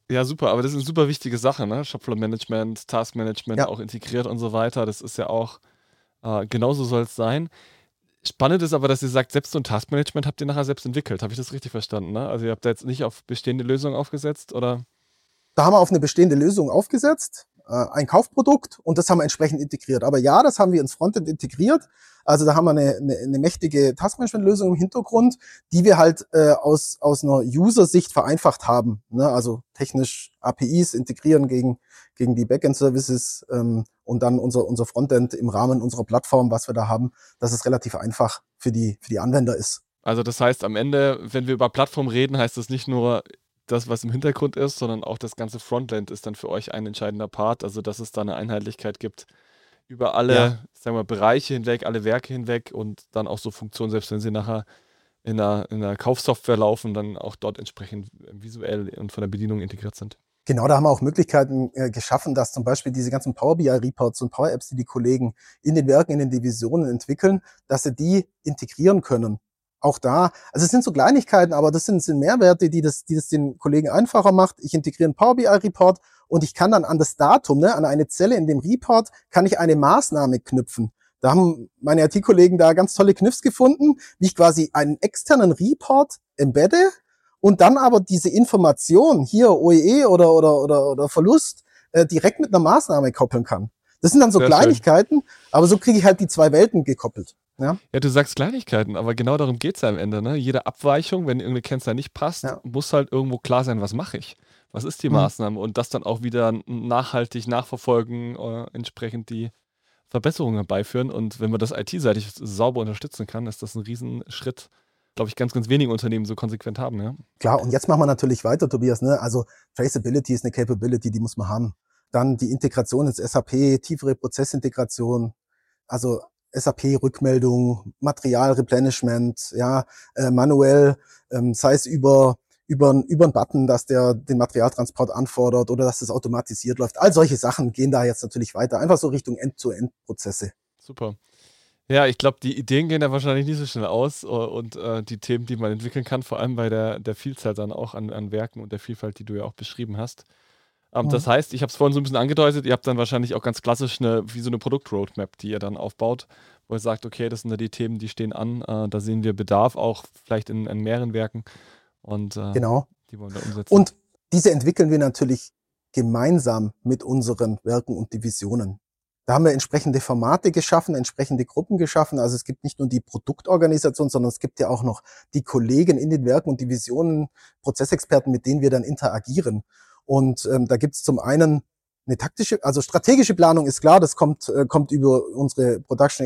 Ja, super, aber das ist eine super wichtige Sache, ne? Shopfloor-Management, Taskmanagement Ja. auch integriert und so weiter. Das ist ja auch, genauso soll es sein. Spannend ist aber, dass ihr sagt, selbst so ein Taskmanagement habt ihr nachher selbst entwickelt. Habe ich das richtig verstanden, ne? Also ihr habt da jetzt nicht auf bestehende Lösungen aufgesetzt, oder? Da haben wir auf eine bestehende Lösung aufgesetzt, ein Kaufprodukt, und das haben wir entsprechend integriert. Aber ja, das haben wir ins Frontend integriert. Also da haben wir eine mächtige Taskmanagement-Lösung im Hintergrund, die wir halt aus einer User-Sicht vereinfacht haben. Ne? Also technisch APIs integrieren gegen die Backend-Services und dann unser Frontend im Rahmen unserer Plattform, was wir da haben, dass es relativ einfach für die Anwender ist. Also das heißt, am Ende, wenn wir über Plattform reden, heißt das nicht nur das, was im Hintergrund ist, sondern auch das ganze Frontend ist dann für euch ein entscheidender Part. Also dass es da eine Einheitlichkeit gibt über Ja, alle, sagen wir, Bereiche hinweg, alle Werke hinweg und dann auch so Funktionen, selbst wenn sie nachher in der Kaufsoftware laufen, dann auch dort entsprechend visuell und von der Bedienung integriert sind. genau, da haben wir auch Möglichkeiten geschaffen, dass zum Beispiel diese ganzen Power BI Reports und Power Apps, die die Kollegen in den Werken, in den Divisionen entwickeln, dass sie die integrieren können. Auch da, also es sind so Kleinigkeiten, aber das sind Mehrwerte, die das den Kollegen einfacher macht. Ich integriere einen Power BI Report und ich kann dann an das Datum, ne, an eine Zelle in dem Report, kann ich eine Maßnahme knüpfen. Da haben meine IT-Kollegen da ganz tolle Kniffs gefunden, wie ich quasi einen externen Report embedde und dann aber diese Information, hier OEE oder Verlust, direkt mit einer Maßnahme koppeln kann. Das sind dann so Sehr schön. Kleinigkeiten, aber so kriege ich halt die zwei Welten gekoppelt. Ja, Ja, du sagst Kleinigkeiten, aber genau darum geht es ja am Ende. Ne? Jede Abweichung, wenn irgendeine Kennzahl nicht passt, ja. muss halt irgendwo klar sein, was mache ich? Was ist die Mhm. Maßnahme? Und das dann auch wieder nachhaltig nachverfolgen, entsprechend die Verbesserungen herbeiführen. Und wenn man das IT-seitig sauber unterstützen kann, ist das ein Riesenschritt, glaube ich, ganz, ganz wenige Unternehmen so konsequent haben. Ja? Klar, und jetzt machen wir natürlich weiter, Tobias. Ne? Also Traceability ist eine Capability, die muss man haben. Dann die Integration ins SAP, tiefere Prozessintegration, also SAP-Rückmeldung, Material-Replenishment, ja, manuell, sei es über einen Button, dass der den Materialtransport anfordert oder dass das automatisiert läuft. All solche Sachen gehen da jetzt natürlich weiter. Einfach so Richtung End-to-End-Prozesse. Super. Ja, ich glaube, die Ideen gehen da wahrscheinlich nicht so schnell aus und die Themen, die man entwickeln kann, vor allem bei der Vielzahl dann auch an Werken und der Vielfalt, die du ja auch beschrieben hast. Das Mhm. heißt, ich habe es vorhin so ein bisschen angedeutet, ihr habt dann wahrscheinlich auch ganz klassisch wie so eine Produktroadmap, die ihr dann aufbaut, wo ihr sagt, okay, das sind da die Themen, die stehen an, da sehen wir Bedarf auch vielleicht in mehreren Werken und Genau. die wollen wir umsetzen. Und diese entwickeln wir natürlich gemeinsam mit unseren Werken und Divisionen. Da haben wir entsprechende Formate geschaffen, entsprechende Gruppen geschaffen. Also es gibt nicht nur die Produktorganisation, sondern es gibt ja auch noch die Kollegen in den Werken und Divisionen, Prozessexperten, mit denen wir dann interagieren. Und da gibt es zum einen eine taktische, also strategische Planung ist klar, das kommt über unsere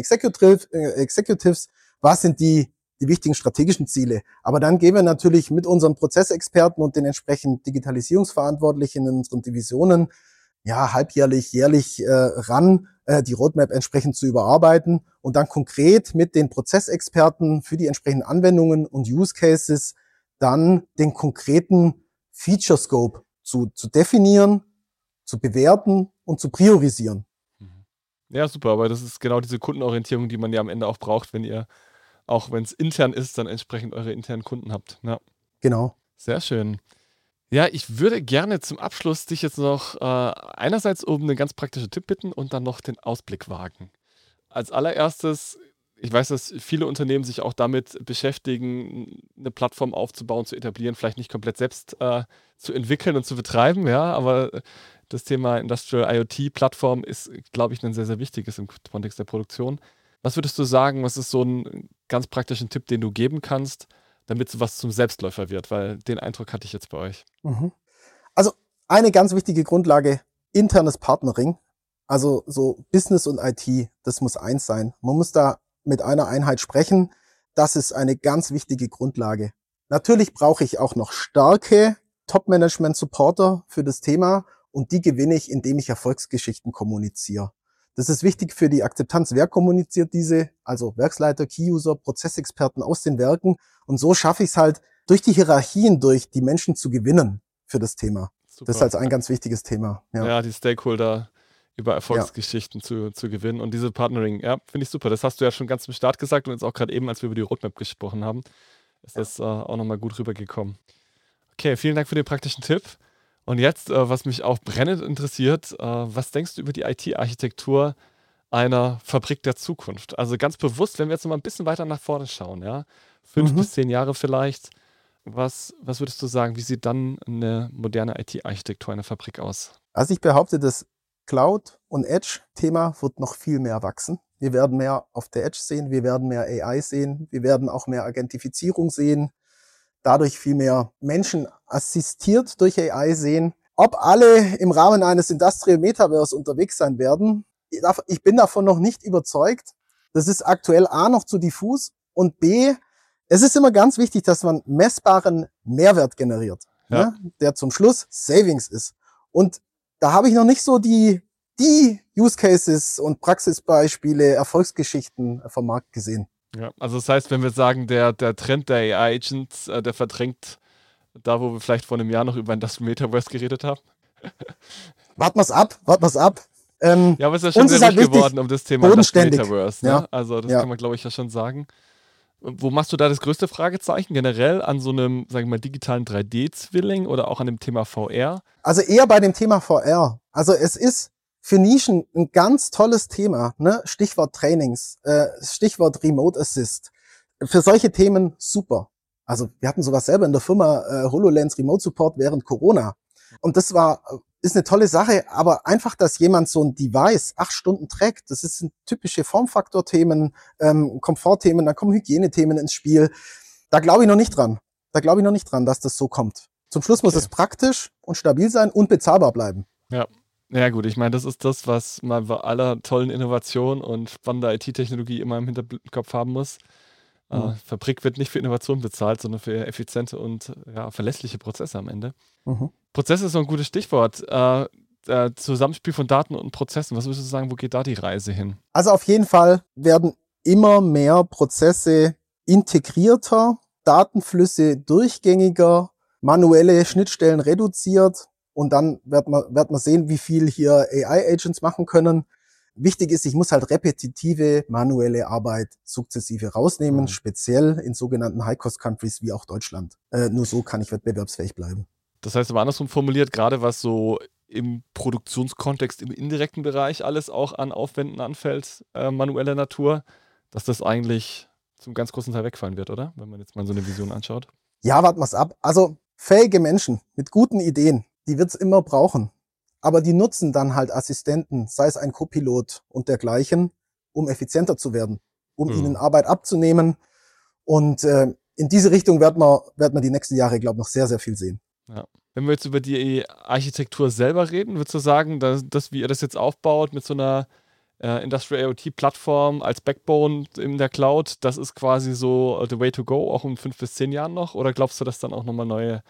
Executives. Was sind die wichtigen strategischen Ziele? Aber dann gehen wir natürlich mit unseren Prozessexperten und den entsprechend Digitalisierungsverantwortlichen in unseren Divisionen ja halbjährlich, jährlich ran, die Roadmap entsprechend zu überarbeiten und dann konkret mit den Prozessexperten für die entsprechenden Anwendungen und Use Cases dann den konkreten Feature Scope zu definieren, zu bewerten und zu priorisieren. Mhm. Ja, super, aber das ist genau diese Kundenorientierung, die man ja am Ende auch braucht, wenn ihr, auch wenn es intern ist, dann entsprechend eure internen Kunden habt. Ja, Genau. sehr schön. Ja, ich würde gerne zum Abschluss dich jetzt noch einerseits um einen ganz praktischen Tipp bitten und dann noch den Ausblick wagen. Als allererstes, ich weiß, dass viele Unternehmen sich auch damit beschäftigen, eine Plattform aufzubauen, zu etablieren, vielleicht nicht komplett selbst zu entwickeln und zu betreiben, ja, aber das Thema Industrial IoT-Plattform ist, glaube ich, ein sehr, sehr wichtiges im Kontext der Produktion. Was würdest du sagen, was ist so ein ganz praktischen Tipp, den du geben kannst, damit sowas zum Selbstläufer wird? Weil den Eindruck hatte ich jetzt bei euch. Mhm. Also eine ganz wichtige Grundlage, internes Partnering. Also so Business und IT, das muss eins sein. Man muss da mit einer Einheit sprechen. Das ist eine ganz wichtige Grundlage. Natürlich brauche ich auch noch starke Top-Management-Supporter für das Thema und die gewinne ich, indem ich Erfolgsgeschichten kommuniziere. Das ist wichtig für die Akzeptanz. Wer kommuniziert diese? Also Werksleiter, Key-User, Prozessexperten aus den Werken. Und so schaffe ich es halt, durch die Hierarchien durch die Menschen zu gewinnen für das Thema. Das ist Super. halt ein ganz wichtiges Thema. Ja, Ja, die Stakeholder über ja, Erfolgsgeschichten zu gewinnen und diese Partnering, ja, finde ich super. Das hast du ja schon ganz zum Start gesagt und jetzt auch gerade eben, als wir über die Roadmap gesprochen haben, ist ja. das auch nochmal gut rübergekommen. Okay, vielen Dank für den praktischen Tipp. Und jetzt, was mich auch brennend interessiert, was denkst du über die IT-Architektur einer Fabrik der Zukunft? Also ganz bewusst, wenn wir jetzt noch mal ein bisschen weiter nach vorne schauen, ja, 5 Mhm. bis 10 Jahre vielleicht, was würdest du sagen, wie sieht dann eine moderne IT-Architektur einer Fabrik aus? Also ich behaupte, das Cloud- und Edge-Thema wird noch viel mehr wachsen. Wir werden mehr auf der Edge sehen, wir werden mehr AI sehen, wir werden auch mehr Agentifizierung sehen, dadurch viel mehr Menschen assistiert durch AI sehen. Ob alle im Rahmen eines Industrial Metaverse unterwegs sein werden, ich bin davon noch nicht überzeugt. Das ist aktuell A noch zu diffus und B, es ist immer ganz wichtig, dass man messbaren Mehrwert generiert, Ja. ne, der zum Schluss Savings ist. Und da habe ich noch nicht so die Use Cases und Praxisbeispiele, Erfolgsgeschichten vom Markt gesehen. Ja, also das heißt, wenn wir sagen, der Trend der AI-Agents, der verdrängt da, wo wir vielleicht vor einem Jahr noch über das Metaverse geredet haben. Warten wir's ab. Ja, aber es ist ja schon Uns sehr ist halt ruhig wichtig, geworden um das Thema das bodenständig. Metaverse. Ne? Ja, Also das ja. kann man, glaube ich, ja schon sagen. Und wo machst du da das größte Fragezeichen generell an so einem, sagen wir mal, digitalen 3D-Zwilling oder auch an dem Thema VR? Also eher bei dem Thema VR. Also es ist für Nischen ein ganz tolles Thema, ne? Stichwort Trainings, Stichwort Remote Assist. Für solche Themen super. Also wir hatten sowas selber in der Firma, HoloLens Remote Support während Corona. Und das ist eine tolle Sache, aber einfach, dass jemand so ein Device 8 Stunden trägt, das sind typische Formfaktor-Themen, Komfortthemen, dann kommen Hygienethemen ins Spiel. Da glaube ich noch nicht dran. Dass das so kommt. Zum Schluss muss Okay. es praktisch und stabil sein und bezahlbar bleiben. Ja. Ja gut, ich meine, das ist das, was man bei aller tollen Innovation und spannender IT-Technologie immer im Hinterkopf haben muss. Fabrik wird nicht für Innovation bezahlt, sondern für effiziente und verlässliche Prozesse am Ende. Mhm. Prozesse ist so ein gutes Stichwort. Zusammenspiel von Daten und Prozessen. Was würdest du sagen, wo geht da die Reise hin? Also auf jeden Fall werden immer mehr Prozesse integrierter, Datenflüsse durchgängiger, manuelle Schnittstellen reduziert und dann wird man sehen, wie viel hier AI-Agents machen können. Wichtig ist, ich muss halt repetitive manuelle Arbeit sukzessive rausnehmen, speziell in sogenannten High-Cost-Countries wie auch Deutschland. Nur so kann ich wettbewerbsfähig bleiben. Das heißt aber andersrum formuliert, gerade was so im Produktionskontext, im indirekten Bereich alles auch an Aufwänden anfällt, manueller Natur, dass das eigentlich zum ganz großen Teil wegfallen wird, oder? Wenn man jetzt mal so eine Vision anschaut. Ja, warten wir's ab. Also fähige Menschen mit guten Ideen, die wird's immer brauchen. Aber die nutzen dann halt Assistenten, sei es ein Copilot und dergleichen, um effizienter zu werden, um ihnen Arbeit abzunehmen. Und in diese Richtung wird man die nächsten Jahre, glaube ich, noch sehr, sehr viel sehen. Ja. Wenn wir jetzt über die Architektur selber reden, würdest du sagen, dass wie ihr das jetzt aufbaut mit so einer Industrial IoT-Plattform als Backbone in der Cloud, das ist quasi so the way to go, auch in 5 bis 10 Jahren noch? Oder glaubst du, dass dann auch nochmal neue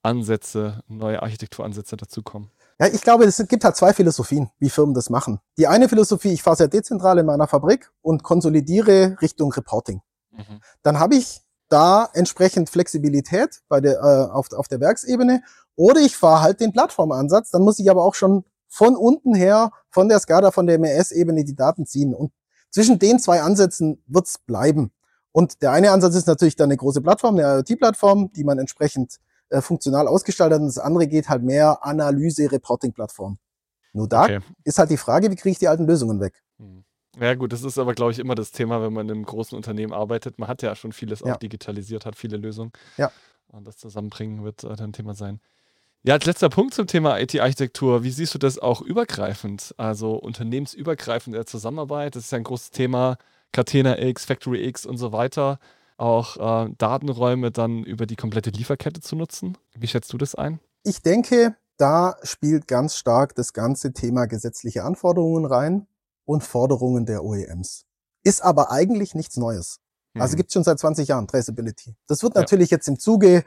Architekturansätze dazukommen? Ja, ich glaube, es gibt halt 2 Philosophien, wie Firmen das machen. Die eine Philosophie, ich fahre sehr dezentral in meiner Fabrik und konsolidiere Richtung Reporting. Dann habe ich da entsprechend Flexibilität auf der Werksebene. Oder ich fahre halt den Plattformansatz, dann muss ich aber auch schon von unten her, von der SCADA, von der MES-Ebene die Daten ziehen. Und zwischen den 2 Ansätzen wird's bleiben. Und der eine Ansatz ist natürlich dann eine große Plattform, eine IoT-Plattform, die man entsprechend funktional ausgestaltet. Und das andere geht halt mehr Analyse-Reporting-Plattform. Nur da ist halt die Frage, wie kriege ich die alten Lösungen weg? Ja gut, das ist aber, glaube ich, immer das Thema, wenn man in einem großen Unternehmen arbeitet. Man hat ja schon vieles auch digitalisiert, hat viele Lösungen. Ja. Und das Zusammenbringen wird dann ein Thema sein. Ja, als letzter Punkt zum Thema IT-Architektur, wie siehst du das auch übergreifend, also unternehmensübergreifend in der Zusammenarbeit? Das ist ja ein großes Thema, Catena X, Factory X und so weiter. Auch Datenräume dann über die komplette Lieferkette zu nutzen. Wie schätzt du das ein? Ich denke, da spielt ganz stark das ganze Thema gesetzliche Anforderungen rein und Forderungen der OEMs. Ist aber eigentlich nichts Neues. Also gibt's schon seit 20 Jahren Traceability. Das wird natürlich jetzt im Zuge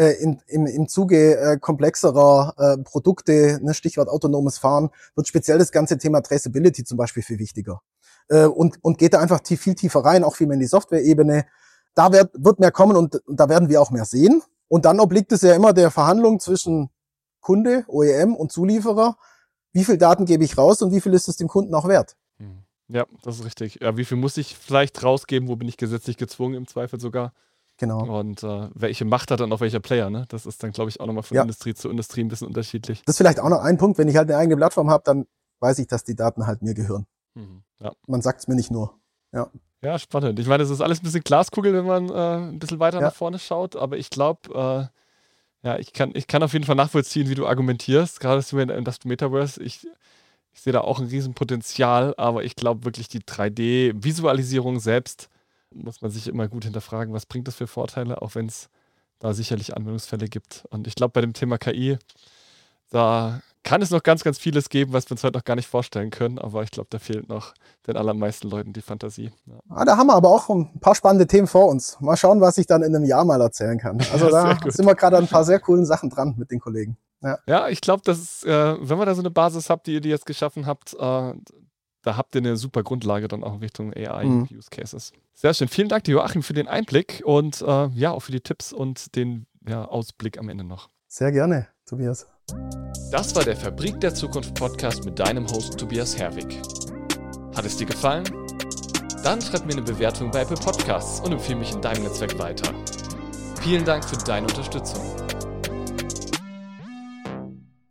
komplexerer Produkte, ne, Stichwort autonomes Fahren, wird speziell das ganze Thema Traceability zum Beispiel viel wichtiger. Und geht da einfach viel tiefer rein, auch viel mehr in die Software-Ebene. Da wird mehr kommen und da werden wir auch mehr sehen. Und dann obliegt es ja immer der Verhandlung zwischen Kunde, OEM und Zulieferer. Wie viel Daten gebe ich raus und wie viel ist es dem Kunden auch wert? Ja, das ist richtig. Ja, wie viel muss ich vielleicht rausgeben? Wo bin ich gesetzlich gezwungen, im Zweifel sogar? Genau. Und welche Macht hat dann auch welcher Player, ne? Das ist dann, glaube ich, auch nochmal von Industrie zu Industrie ein bisschen unterschiedlich. Das ist vielleicht auch noch ein Punkt, wenn ich halt eine eigene Plattform habe, dann weiß ich, dass die Daten halt mir gehören. Ja. Man sagt es mir nicht nur. Ja, spannend. Ich meine, es ist alles ein bisschen Glaskugel, wenn man ein bisschen weiter nach vorne schaut, aber ich glaube, ich kann auf jeden Fall nachvollziehen, wie du argumentierst, gerade in das Metaverse. Ich sehe da auch ein Riesenpotenzial, aber ich glaube wirklich, die 3D-Visualisierung selbst muss man sich immer gut hinterfragen, was bringt das für Vorteile, auch wenn es da sicherlich Anwendungsfälle gibt. Und ich glaube, bei dem Thema KI, da kann es noch ganz, ganz vieles geben, was wir uns heute noch gar nicht vorstellen können, aber ich glaube, da fehlt noch den allermeisten Leuten die Fantasie. Ja. Da haben wir aber auch ein paar spannende Themen vor uns. Mal schauen, was ich dann in einem Jahr mal erzählen kann. Also da sind wir gerade an ein paar sehr coolen Sachen dran mit den Kollegen. Ja, ich glaube, wenn man da so eine Basis habt, die ihr jetzt geschaffen habt, da habt ihr eine super Grundlage dann auch in Richtung AI-Use Cases. Sehr schön. Vielen Dank dir, Joachim, für den Einblick und auch für die Tipps und den Ausblick am Ende noch. Sehr gerne, Tobias. Das war der Fabrik der Zukunft Podcast mit deinem Host Tobias Herwig. Hat es dir gefallen? Dann schreib mir eine Bewertung bei Apple Podcasts und empfehle mich in deinem Netzwerk weiter. Vielen Dank für deine Unterstützung.